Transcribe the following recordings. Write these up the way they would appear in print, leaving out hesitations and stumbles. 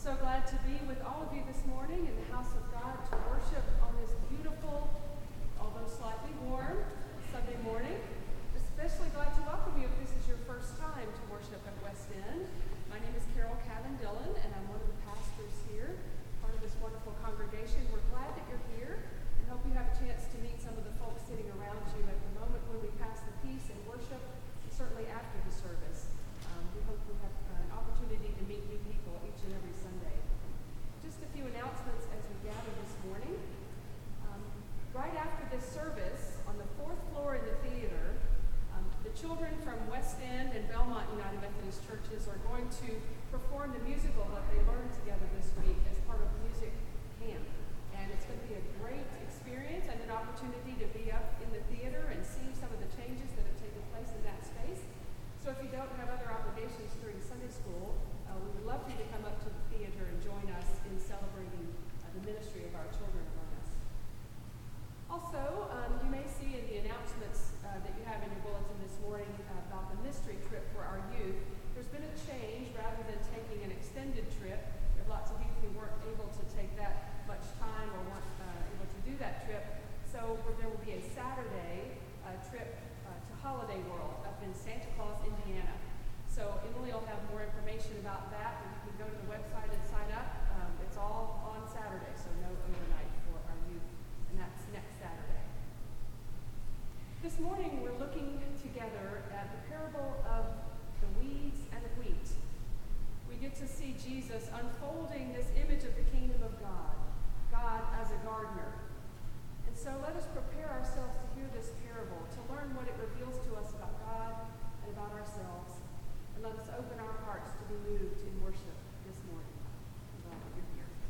so glad to be with all of you this morning in the house of God to worship on this beautiful, although slightly warm, Sunday morning. Especially glad to welcome you if this is your first time to worship at West End. My name is Carol Cavan-Dillon, and I'm one of the pastors here, part of this wonderful congregation. We're glad that you're here and hope you have a chance to meet some of the folks sitting around you at the moment when we pass the peace and worship, and certainly after the service. We hope we have an opportunity to meet new people each and every Sunday. Just a few announcements as we gather this morning. Right after this service, on the fourth floor in the theater, the children from West End and Belmont United Methodist Churches are going to perform the musical that they learned together this week as part of music camp. And it's going to be a great experience and an opportunity to be up in the theater and see some of the changes that have taken place in that space. So if you don't have other obligations during Sunday school, we would love for you to come up to the theater and join us in celebrating the ministry of our children among us. Also, you may see in the announcements that you have in your bulletin this morning about the mystery trip for our youth. There's been a change. Rather than taking an extended trip, there are lots of youth who weren't able to take that much time or weren't able to do that trip. So there will be a Saturday trip to Holiday World up in Santa Claus, Indiana. So Emily will have more information about that, and you can go to the website and sign up. It's all on Saturday, so no overnight for our youth, and that's next Saturday. This morning we're looking together at the parable of the weeds and the wheat. We get to see Jesus unfolding this image of the kingdom of God, God as a gardener. And so let us prepare ourselves to hear this parable, to learn what it reveals to us about God and about ourselves. And let us open our hearts to be moved in worship this morning. I'm glad that you're here.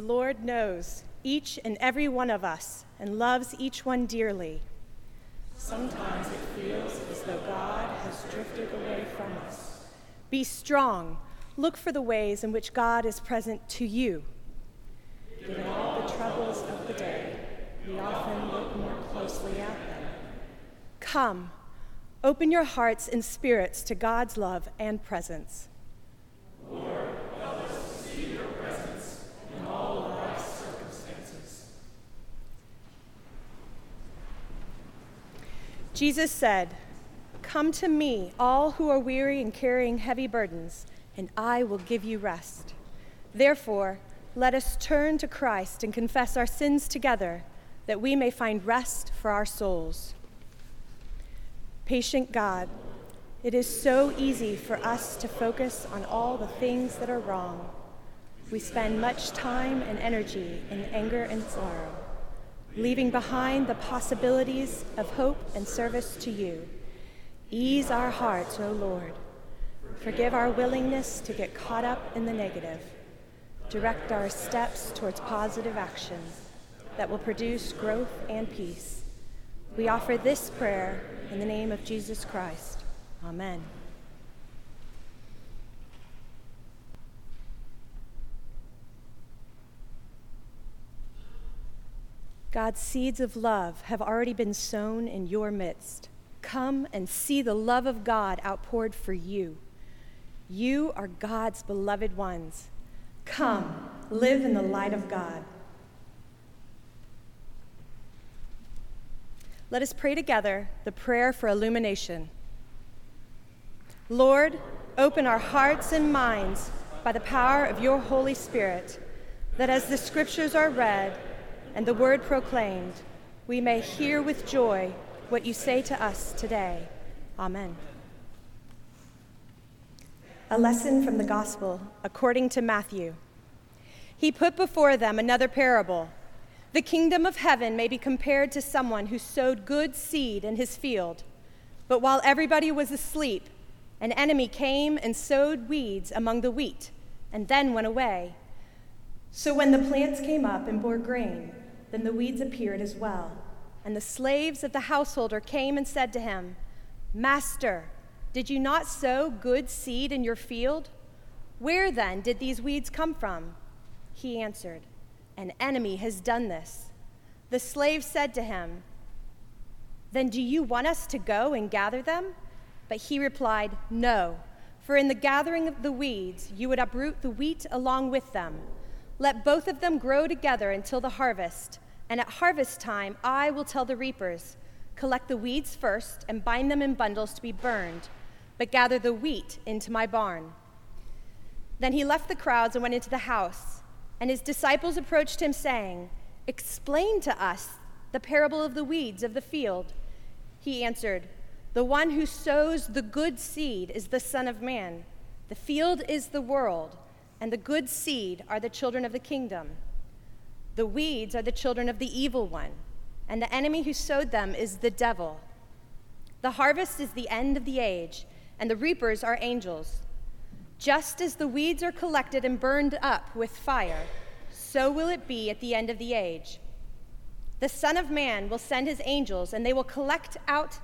Lord knows each and every one of us and loves each one dearly. Sometimes it feels as though God has drifted away from us. Be strong. Look for the ways in which God is present to you. Given all the troubles of the day, we often look more closely at them. Come, open your hearts and spirits to God's love and presence. Lord, help us to see your presence in all of life's circumstances. Jesus said, "Come to me, all who are weary and carrying heavy burdens, and I will give you rest." Therefore, let us turn to Christ and confess our sins together, that we may find rest for our souls. Patient God, it is so easy for us to focus on all the things that are wrong. We spend much time and energy in anger and sorrow, leaving behind the possibilities of hope and service to you. Ease our hearts, O Lord. Forgive our willingness to get caught up in the negative. Direct our steps towards positive actions that will produce growth and peace. We offer this prayer in the name of Jesus Christ. Amen. God's seeds of love have already been sown in your midst. Come and see the love of God outpoured for you. You are God's beloved ones. Come, live in the light of God. Let us pray together the prayer for illumination. Lord, open our hearts and minds by the power of your Holy Spirit, that as the scriptures are read and the word proclaimed, we may hear with joy what you say to us today. Amen. A lesson from the Gospel according to Matthew. He put before them another parable. The kingdom of heaven may be compared to someone who sowed good seed in his field. But while everybody was asleep, an enemy came and sowed weeds among the wheat, and then went away. So when the plants came up and bore grain, then the weeds appeared as well. And the slaves of the householder came and said to him, "Master, did you not sow good seed in your field? Where then did these weeds come from?" He answered, "An enemy has done this." The slave said to him, "Then do you want us to go and gather them?" But he replied, "No, for in the gathering of the weeds you would uproot the wheat along with them. Let both of them grow together until the harvest, and at harvest time I will tell the reapers, collect the weeds first and bind them in bundles to be burned, but gather the wheat into my barn." Then he left the crowds and went into the house. And his disciples approached him, saying, "Explain to us the parable of the weeds of the field." He answered, "The one who sows the good seed is the Son of Man. The field is the world, and the good seed are the children of the kingdom. The weeds are the children of the evil one, and the enemy who sowed them is the devil. The harvest is the end of the age, and the reapers are angels. Just as the weeds are collected and burned up with fire, so will it be at the end of the age. The Son of Man will send his angels, and they will collect out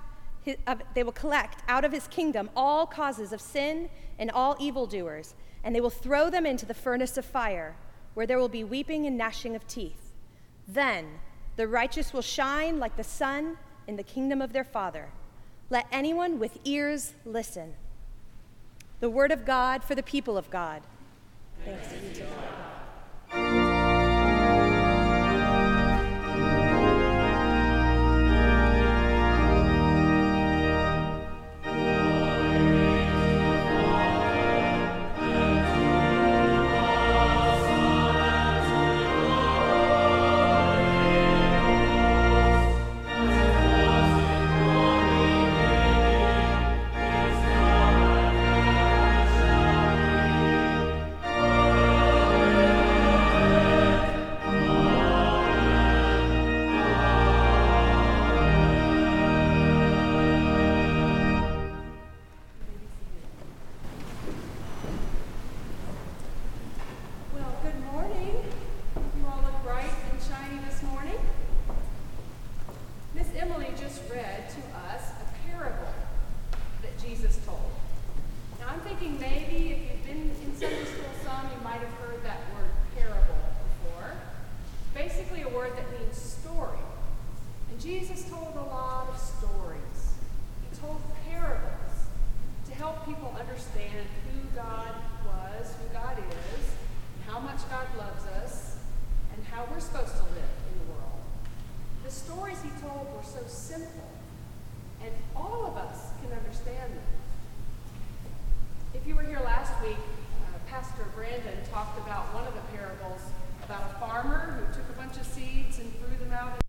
of his kingdom all causes of sin and all evildoers, and they will throw them into the furnace of fire, where there will be weeping and gnashing of teeth. Then the righteous will shine like the sun in the kingdom of their Father. Let anyone with ears listen." The word of God for the people of God. Thanks be to God. Jesus told a lot of stories. He told parables to help people understand who God was, who God is, and how much God loves us, and how we're supposed to live in the world. The stories he told were so simple, and all of us can understand them. If you were here last week, Pastor Brandon talked about one of the parables about a farmer who took a bunch of seeds and threw them out.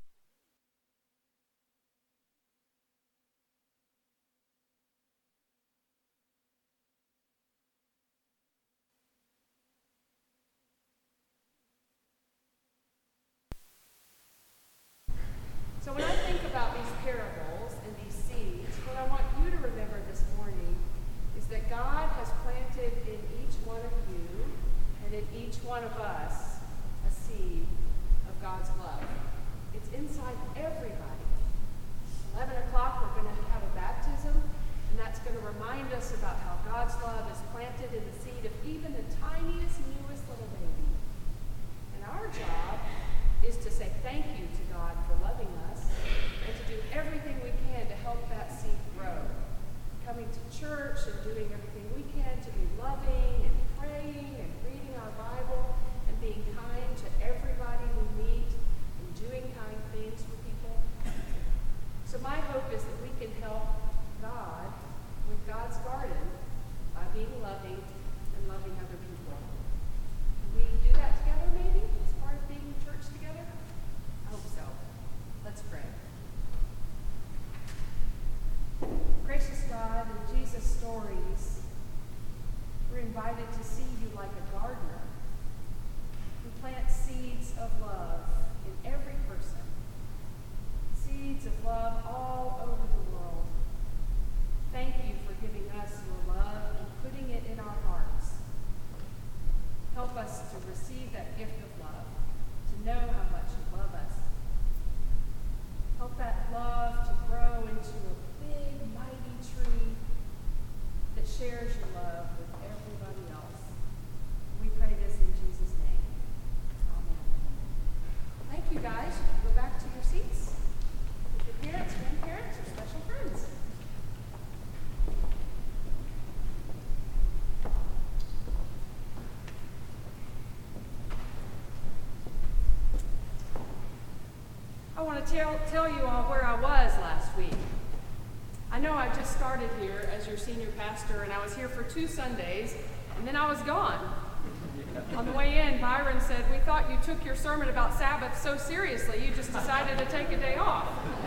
So when I think about these parables and these seeds, what I want you to remember this morning is that God has planted in each one of you and in each one of us a seed of God's love. It's inside everybody. 11 o'clock, we're going to have a baptism, and that's going to remind us about how God's love is planted in the seed of even the tiniest, newest little baby. And our job is to say thank you to God for loving us and to do everything we can to help that seed grow. Coming to church and doing everything we can to be loving and praying and reading our Bible and being kind to everybody we meet and doing kind things for people. So my hope is that we can help God with God's garden by being loving and loving other people. Can we do that together maybe as part of being in church together? I hope so. Let's pray. Gracious God, in Jesus' stories, we're invited to see you like a gardener who plants seeds of love in every person, seeds of love all over the world. Thank you for giving us your love and putting it in our hearts. Help us to receive that gift of love, to know how much you love us. Help that love to grow into a big, mighty tree that shares your love with everybody else. We pray this in Jesus' name. Amen. Thank you, guys. Go back to your seats with your parents, grandparents, or special friends. I want to tell you all where I was last week. I know I just started here as your senior pastor, and I was here for 2 Sundays, and then I was gone. On the way in, Byron said, "We thought you took your sermon about Sabbath so seriously, you just decided to take a day off."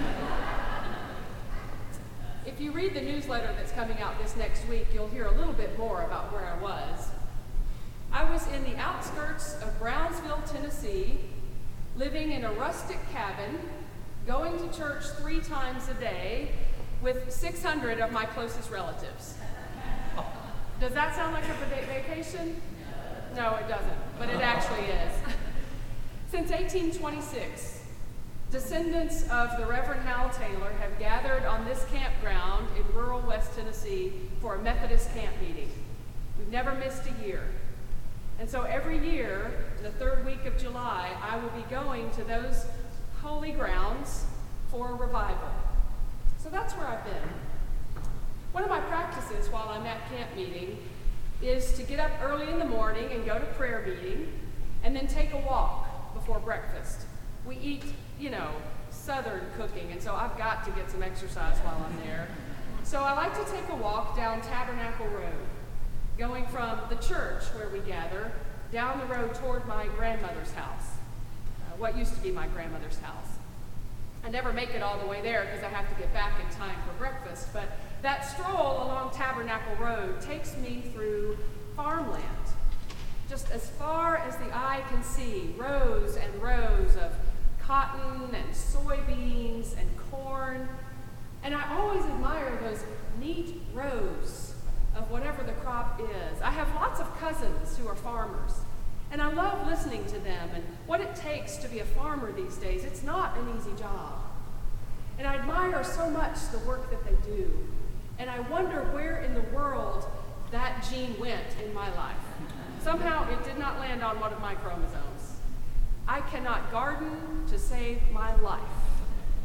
If you read the newsletter that's coming out this next week, you'll hear a little bit more about where I was. I was in the outskirts of Brownsville, Tennessee, living in a rustic cabin, going to church 3 times a day with 600 of my closest relatives. Does that sound like a vacation? No, it doesn't, but it actually is. Since 1826, descendants of the Reverend Hal Taylor have gathered on this campground in rural West Tennessee for a Methodist camp meeting. We've never missed a year. And so every year, the 3rd week of July, I will be going to those holy grounds for a revival. So that's where I've been. One of my practices while I'm at camp meeting is to get up early in the morning and go to prayer meeting, and then take a walk before breakfast. We eat, Southern cooking, and so I've got to get some exercise while I'm there. So I like to take a walk down Tabernacle Road, going from the church where we gather down the road toward my grandmother's house, what used to be my grandmother's house. I never make it all the way there because I have to get back in time for breakfast, but that stroll along Tabernacle Road takes me through farmland, just as far as the eye can see, rows and rows of cotton and soybeans and corn, and I always admire those neat rows of whatever the crop is. I have lots of cousins who are farmers, and I love listening to them and what it takes to be a farmer these days. It's not an easy job. And I admire so much the work that they do. And I wonder where in the world that gene went in my life. Somehow it did not land on one of my chromosomes. I cannot garden to save my life.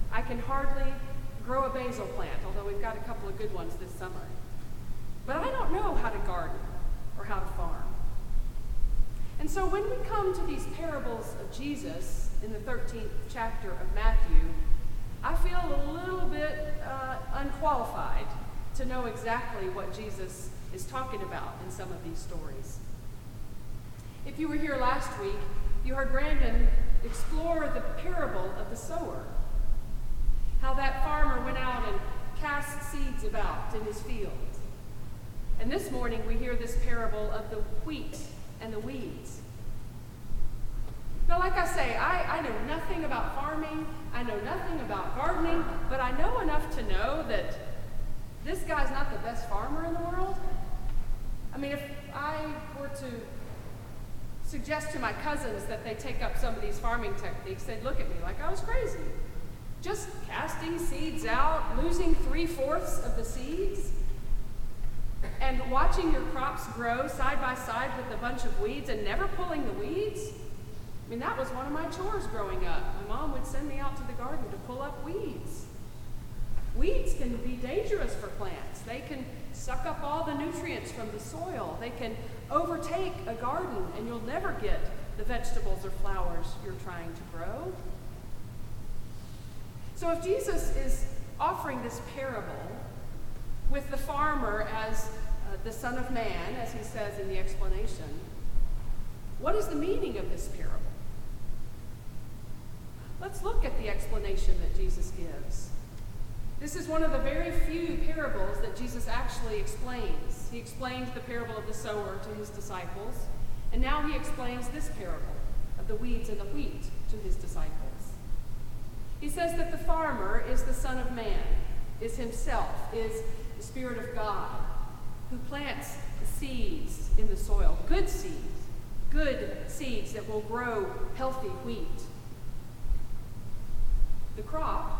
I can hardly grow a basil plant, although we've got a couple of good ones this summer. But I don't know how to garden or how to farm. And so when we come to these parables of Jesus in the 13th chapter of Matthew, I feel a little bit unqualified to know exactly what Jesus is talking about in some of these stories. If you were here last week, you heard Brandon explore the parable of the sower, how that farmer went out and cast seeds about in his field. And this morning we hear this parable of the wheat and the weeds. Now, like I say, I know nothing about farming, I know nothing about gardening, but I know enough to know that this guy's not the best farmer in the world. I mean, if I were to suggest to my cousins that they take up some of these farming techniques, they'd look at me like I was crazy. Just casting seeds out, losing 3/4 of the seeds, and watching your crops grow side by side with a bunch of weeds and never pulling the weeds. I mean, that was one of my chores growing up. My mom would send me out to the garden to pull up weeds. Weeds can be dangerous for plants. They can suck up all the nutrients from the soil. They can overtake a garden, and you'll never get the vegetables or flowers you're trying to grow. So if Jesus is offering this parable with the farmer as the Son of Man, as he says in the explanation, what is the meaning of this parable? Let's look at the explanation that Jesus gives. This is one of the very few parables that Jesus actually explains. He explained the parable of the sower to his disciples, and now he explains this parable of the weeds and the wheat to his disciples. He says that the farmer is the Son of Man, is himself, is the Spirit of God, who plants the seeds in the soil, good seeds that will grow healthy wheat. The crop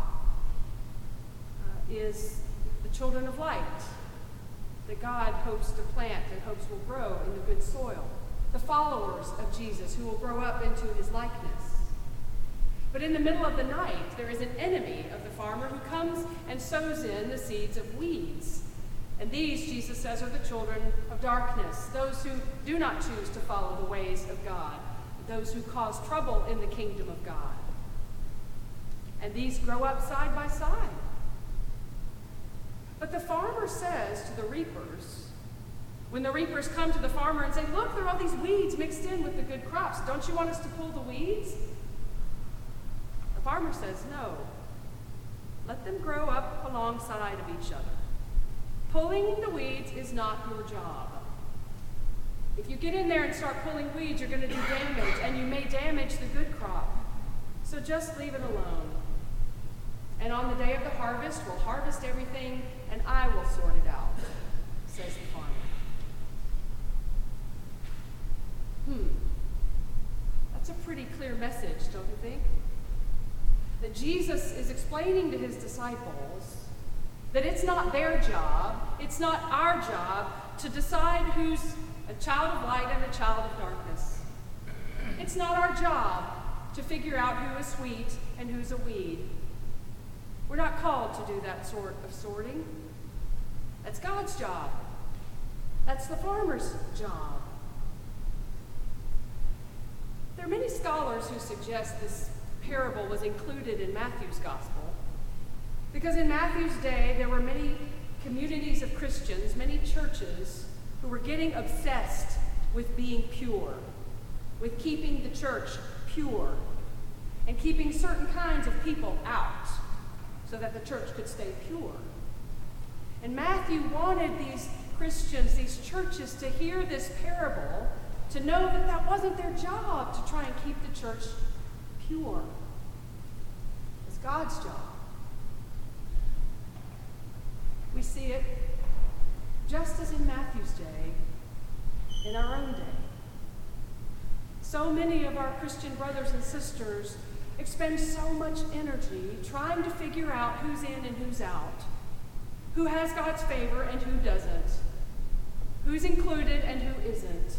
is the children of light that God hopes to plant and hopes will grow in the good soil. The followers of Jesus who will grow up into his likeness. But in the middle of the night, there is an enemy of the farmer who comes and sows in the seeds of weeds. And these, Jesus says, are the children of darkness, those who do not choose to follow the ways of God, those who cause trouble in the kingdom of God. And these grow up side by side. But the farmer says to the reapers, when the reapers come to the farmer and say, look, there are all these weeds mixed in with the good crops. Don't you want us to pull the weeds? The farmer says, no. Let them grow up alongside of each other. Pulling the weeds is not your job. If you get in there and start pulling weeds, you're going to do damage, and you may damage the good crop. So just leave it alone. And on the day of the harvest, we'll harvest everything, and I will sort it out, says the farmer. That's a pretty clear message, don't you think? That Jesus is explaining to his disciples that it's not their job, it's not our job to decide who's a child of light and a child of darkness. It's not our job to figure out who is sweet and who's a weed. We're not called to do that sort of sorting. That's God's job. That's the farmer's job. There are many scholars who suggest this parable was included in Matthew's gospel, because in Matthew's day there were many communities of Christians, many churches, who were getting obsessed with being pure, with keeping the church pure, and keeping certain kinds of people out so that the church could stay pure. And Matthew wanted these Christians, these churches, to hear this parable, to know that that wasn't their job to try and keep the church pure. It's God's job. We see it just as in Matthew's day, in our own day. So many of our Christian brothers and sisters expend so much energy trying to figure out who's in and who's out, who has God's favor and who doesn't, who's included and who isn't.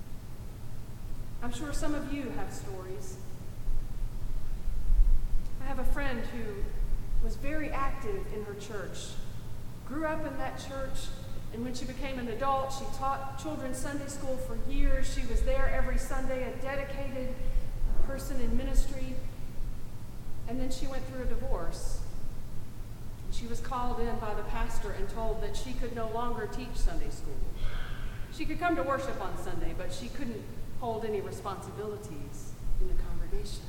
I'm sure some of you have stories. I have a friend who was very active in her church, grew up in that church, and when she became an adult, she taught children's Sunday school for years. She was there every Sunday, a dedicated person in ministry. And then she went through a divorce. She was called in by the pastor and told that she could no longer teach Sunday school. She could come to worship on Sunday, but she couldn't hold any responsibilities in the congregation.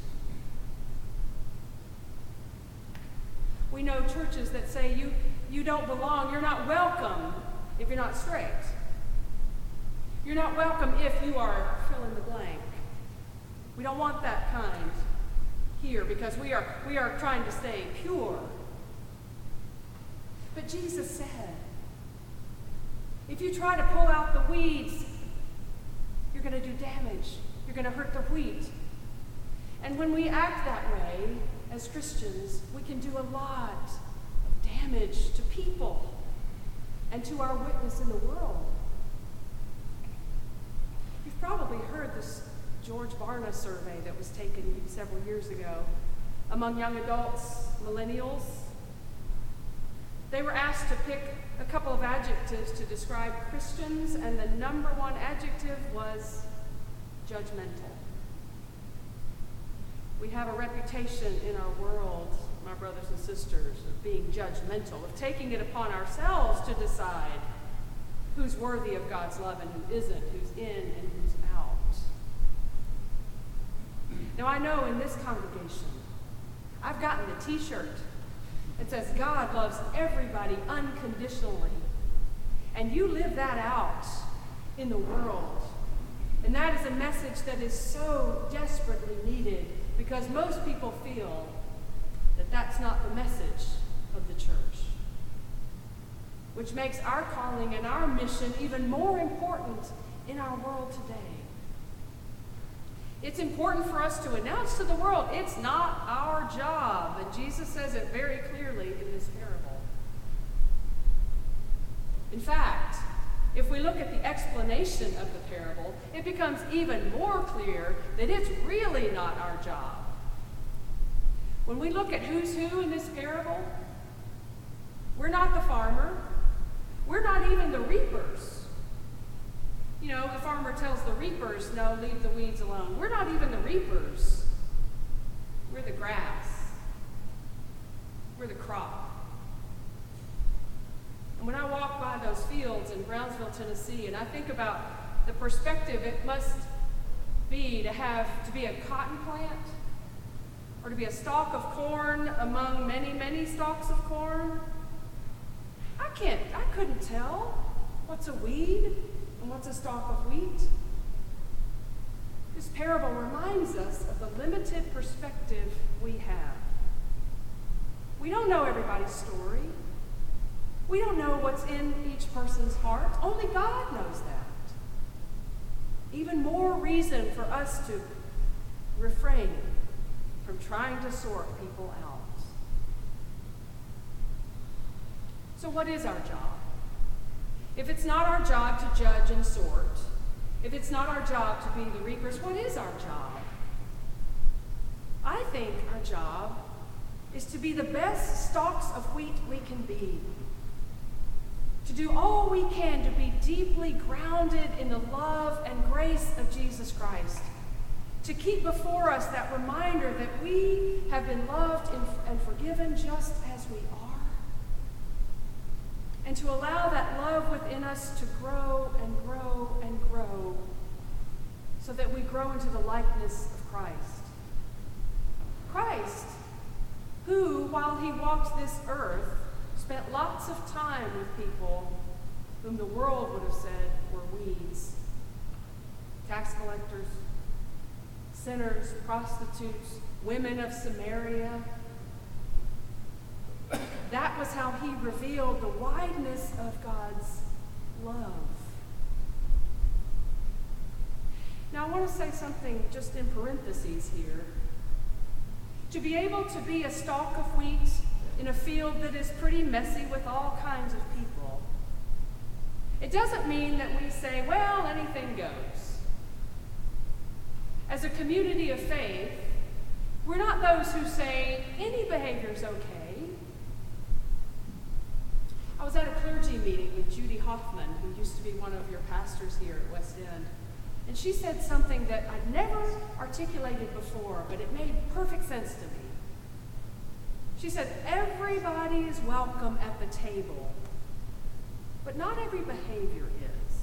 We know churches that say you don't belong, you're not welcome if you're not straight. You're not welcome if you are fill in the blank. We don't want that kind here because we are trying to stay pure. But Jesus said, if you try to pull out the weeds, you're going to do damage. You're going to hurt the wheat. And when we act that way, as Christians, we can do a lot of damage to people and to our witness in the world. You've probably heard this George Barna survey that was taken several years ago among young adults, millennials. They were asked to pick a couple of adjectives to describe Christians, and the number one adjective was judgmental. We have a reputation in our world, my brothers and sisters, of being judgmental, of taking it upon ourselves to decide who's worthy of God's love and who isn't, who's in and who's out. Now I know in this congregation, I've gotten a t-shirt that says God loves everybody unconditionally. And you live that out in the world. And that is a message that is so desperately needed because most people feel that that's not the message of the church. Which makes our calling and our mission even more important in our world today. It's important for us to announce to the world it's not our job. And Jesus says it very clearly in this parable. In fact, if we look at the explanation of the parable, it becomes even more clear that it's really not our job. When we look at who's who in this parable, we're not the farmer. We're not even the reapers. You know, the farmer tells the reapers, no, leave the weeds alone. We're not even the reapers. We're the grass. We're the crop. And when I walk by those fields in Brownsville, Tennessee, and I think about the perspective it must be to be a cotton plant, or to be a stalk of corn among many, many stalks of corn, I couldn't tell what's a weed and what's a stalk of wheat. This parable reminds us of the limited perspective we have. We don't know everybody's story. We don't know what's in each person's heart. Only God knows that. Even more reason for us to refrain from trying to sort people out. So what is our job? If it's not our job to judge and sort, if it's not our job to be the reapers, what is our job? I think our job is to be the best stalks of wheat we can be. To do all we can to be deeply grounded in the love and grace of Jesus Christ. To keep before us that reminder that we have been loved and forgiven just as we are. And to allow that love within us to grow and grow and grow so that we grow into the likeness of Christ. Christ, who, while he walked this earth, spent lots of time with people whom the world would have said were weeds. Tax collectors, sinners, prostitutes, women of Samaria. That was how he revealed the wideness of God's love. Now I want to say something just in parentheses here. To be able to be a stalk of wheat in a field that is pretty messy with all kinds of people, it doesn't mean that we say, well, anything goes. As a community of faith, We're not those who say any behavior is okay. I was at a clergy meeting with Judy Hoffman, who used to be one of your pastors here at West End, and she said something that I'd never articulated before, but it made perfect sense to me. She said, everybody is welcome at the table, but not every behavior is.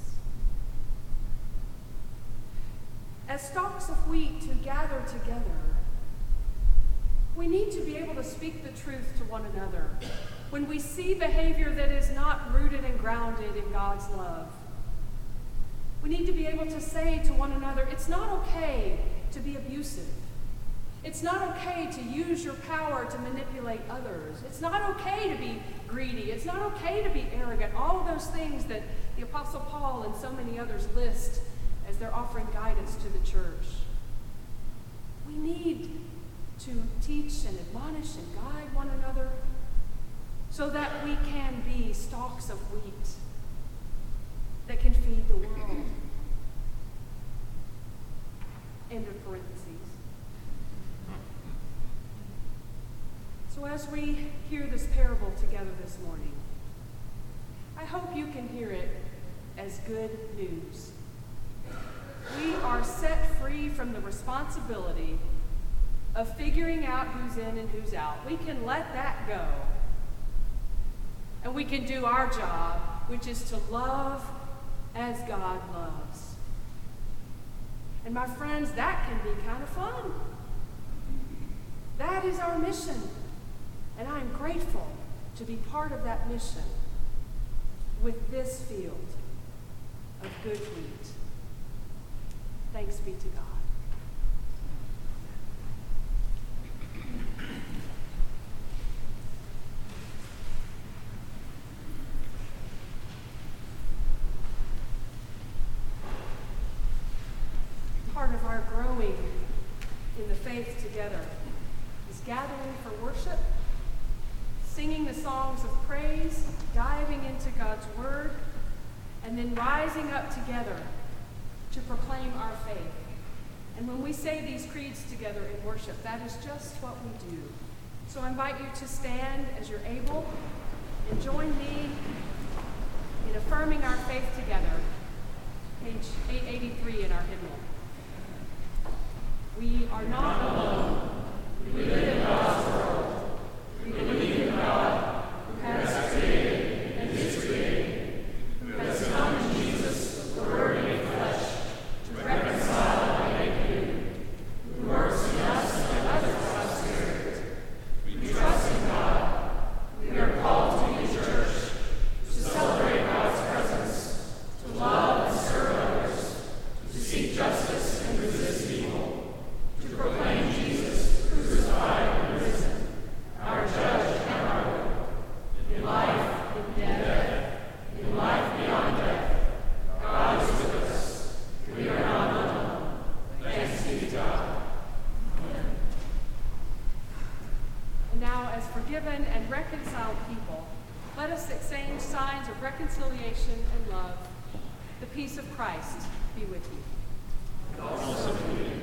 As stalks of wheat who gather together, we need to be able to speak the truth to one another when we see behavior that is not rooted and grounded in God's love. We need to be able to say to one another, it's not okay to be abusive. It's not okay to use your power to manipulate others. It's not okay to be greedy. It's not okay to be arrogant. All of those things that the Apostle Paul and so many others list as they're offering guidance to the church. We need to teach and admonish and guide one another so that we can be stalks of wheat that can feed the world. End of parentheses. So as we hear this parable together this morning, I hope you can hear it as good news. We are set free from the responsibility of figuring out who's in and who's out. We can let that go. And we can do our job, which is to love as God loves. And my friends, that can be kind of fun. That is our mission. And I am grateful to be part of that mission with this field of good wheat. Thanks be to God. Part of our growing in the faith together is gathering for worship, singing the songs of praise, diving into God's word, and then rising up together to proclaim our faith. And when we say these creeds together in worship, that is just what we do. So I invite you to stand as you're able and join me in affirming our faith together. Page 883 in our hymnal. We are not alone. We live in God's world. We believe in God, who has created and is created, who has come in Jesus, the Word made flesh, to reconcile and make new, who works in us and others by the Spirit. We trust in God. We are called to be a church, to celebrate God's presence, to love and serve others, to seek justice and resist evil, to proclaim Jesus crucified and risen, our judge and our Lord. In life, in death, in life beyond death, God is with us. We are not alone. Thanks be to God. Amen. And now, as forgiven and reconciled people, let us exchange signs of reconciliation and love. The peace of Christ be with you. Also with you.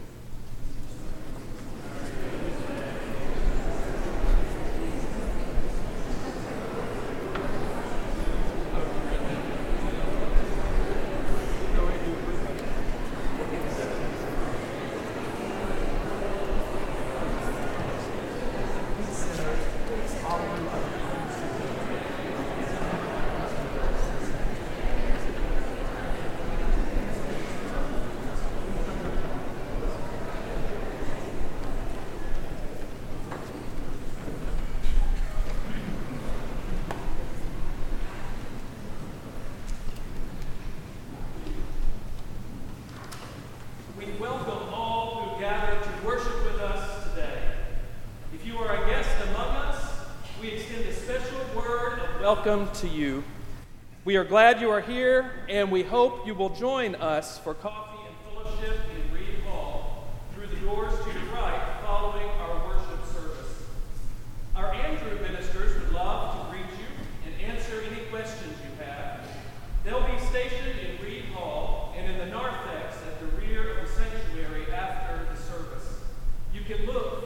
Welcome to you. We are glad you are here, and we hope you will join us for coffee and fellowship in Reed Hall through the doors to your right following our worship service. Our Andrew ministers would love to greet you and answer any questions you have. They'll be stationed in Reed Hall and in the narthex at the rear of the sanctuary after the service. You can look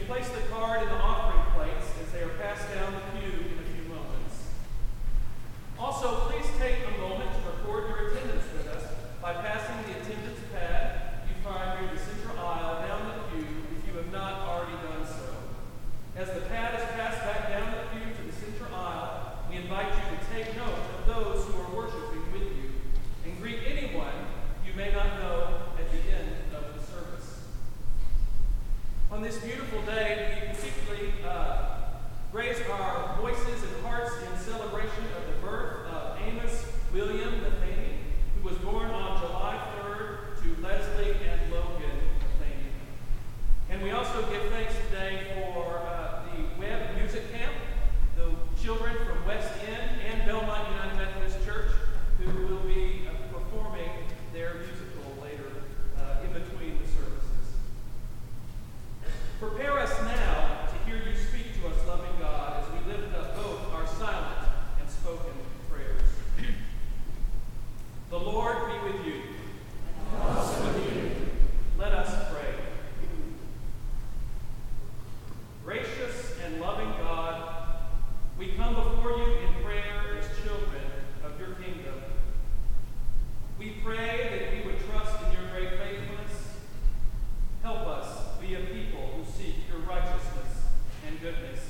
place the card in the offering plates as they are passed down the pew in a few moments. Also, please take a moment to record your attendance with us by passing the attendance pad you find near the central aisle down the pew if you have not already done so. As the pad is passed back down the pew to the central aisle, we invite you to take note of those who are worshiping with you and greet anyone you may not know at the end of the service. On this beautiful day, we particularly raise our voices and hearts in celebration of the birth of Amos William Matheny, who was born on July 3rd to Leslie and Logan Matheny. And we also give thanks today for the Webb Music Camp, the children from West End and Belmont United Methodist Church, who will be performing their musical later in between the services. Prepare us now to hear you speak to us, loving God, as we lift up both our silent and spoken prayers. The Lord be with you. And also with you. Let us pray. Gracious and loving God, we come before you in prayer as children of your kingdom. We pray that we would trust in your great faithfulness. Help us be a people who seek your righteousness and goodness.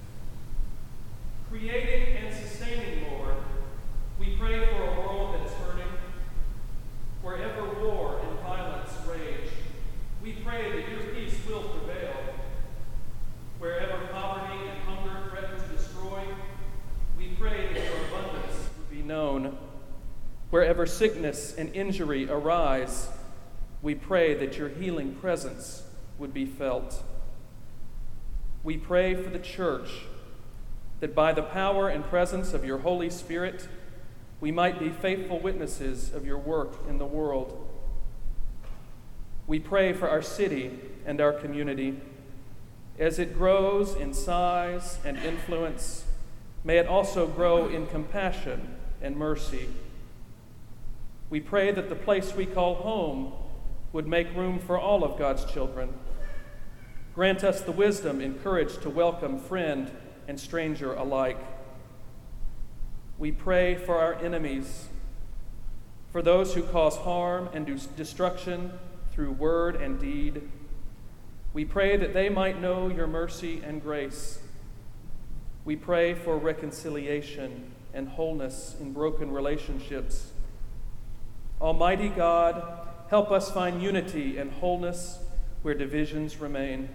Creating and sustaining, Lord, we pray for a world that is hurting. Wherever war and violence rage, we pray that your peace will prevail. Wherever poverty and hunger threaten to destroy, we pray that your abundance would be known. Wherever sickness and injury arise, we pray that your healing presence would be felt. We pray for the church, that by the power and presence of your Holy Spirit, we might be faithful witnesses of your work in the world. We pray for our city and our community. As it grows in size and influence, may it also grow in compassion and mercy. We pray that the place we call home would make room for all of God's children. Grant us the wisdom and courage to welcome friend and stranger alike. We pray for our enemies, for those who cause harm and destruction through word and deed. We pray that they might know your mercy and grace. We pray for reconciliation and wholeness in broken relationships. Almighty God, help us find unity and wholeness where divisions remain.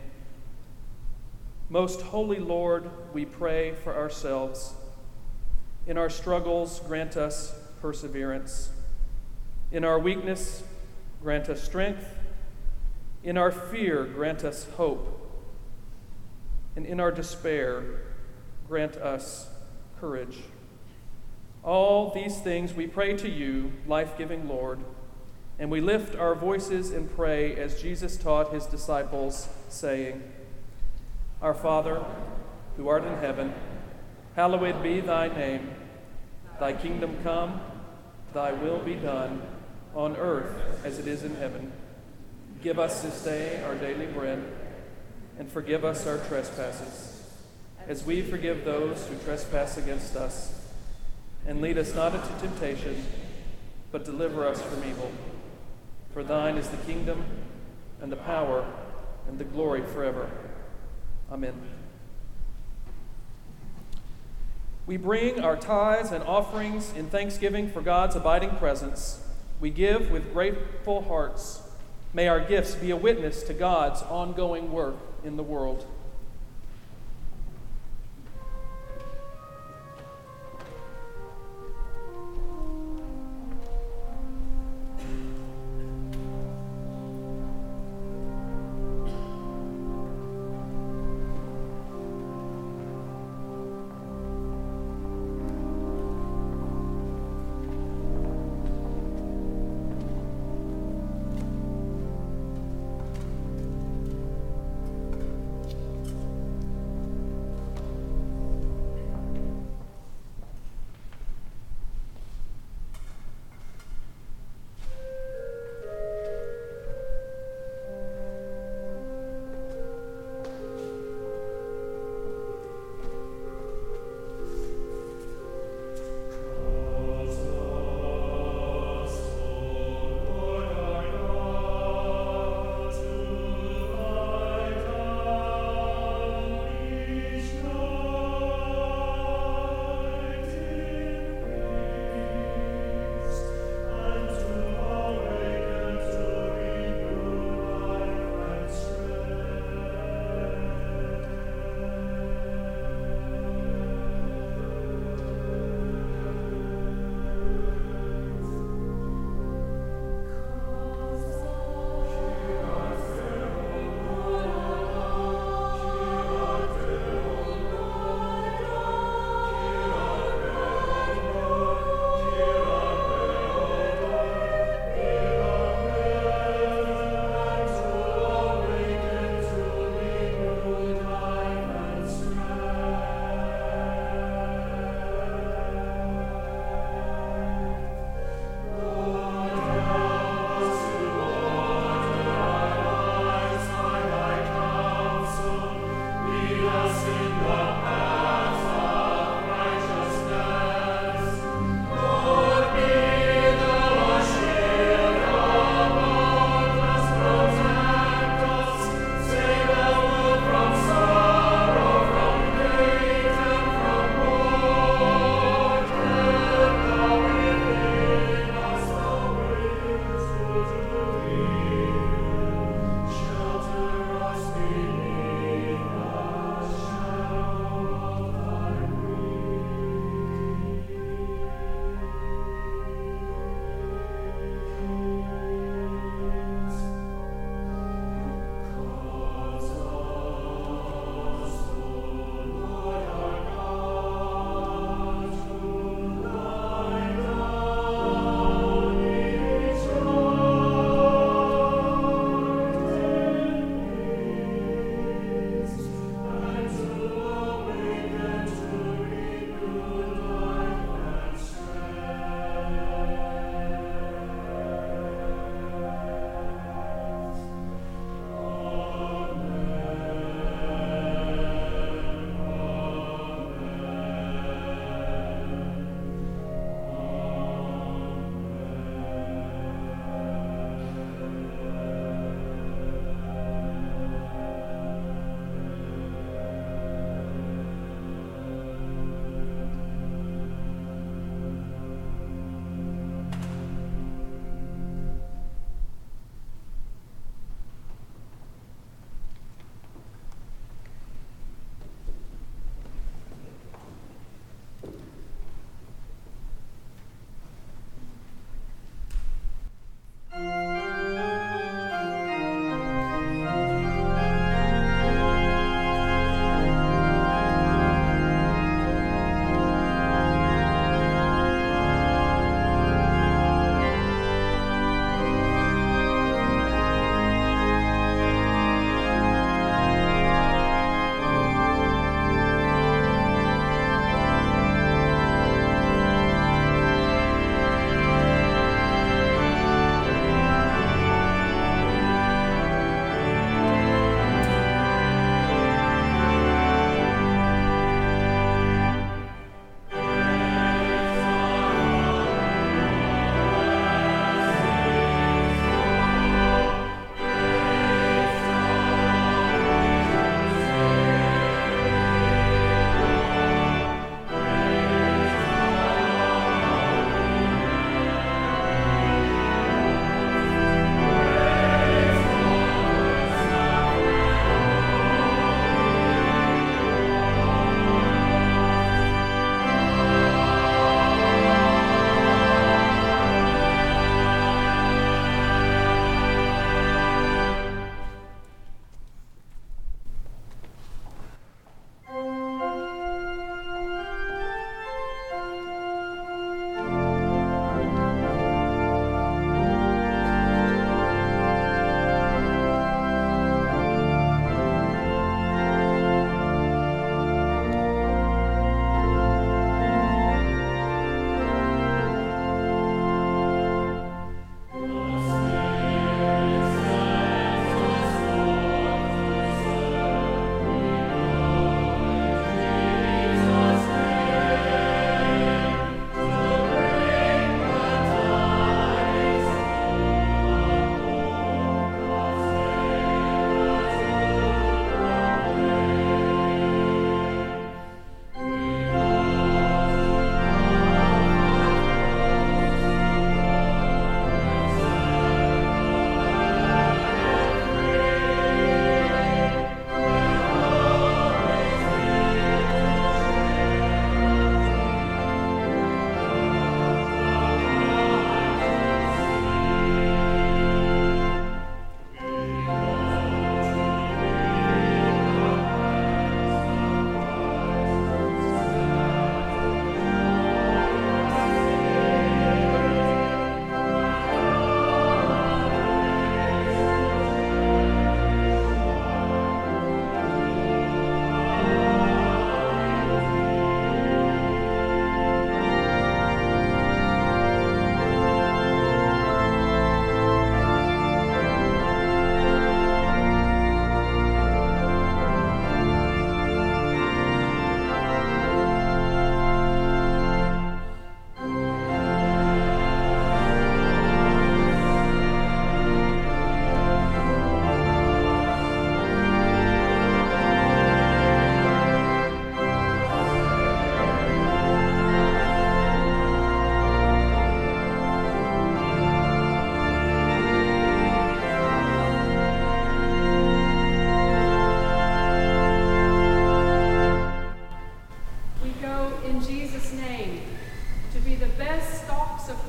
Most holy Lord, we pray for ourselves. In our struggles, grant us perseverance. In our weakness, grant us strength. In our fear, grant us hope. And in our despair, grant us courage. All these things we pray to you, life-giving Lord, and we lift our voices and pray as Jesus taught his disciples, saying, Our Father, who art in heaven, hallowed be thy name. Thy kingdom come, thy will be done, on earth as it is in heaven. Give us this day our daily bread, and forgive us our trespasses, as we forgive those who trespass against us. And lead us not into temptation, but deliver us from evil. For thine is the kingdom, and the power, and the glory forever. Amen. We bring our tithes and offerings in thanksgiving for God's abiding presence. We give with grateful hearts. May our gifts be a witness to God's ongoing work in the world.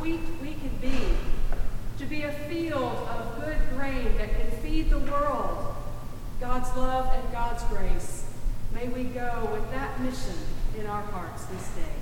wheat we can be, to be a field of good grain that can feed the world, God's love and God's grace. May we go with that mission in our hearts this day.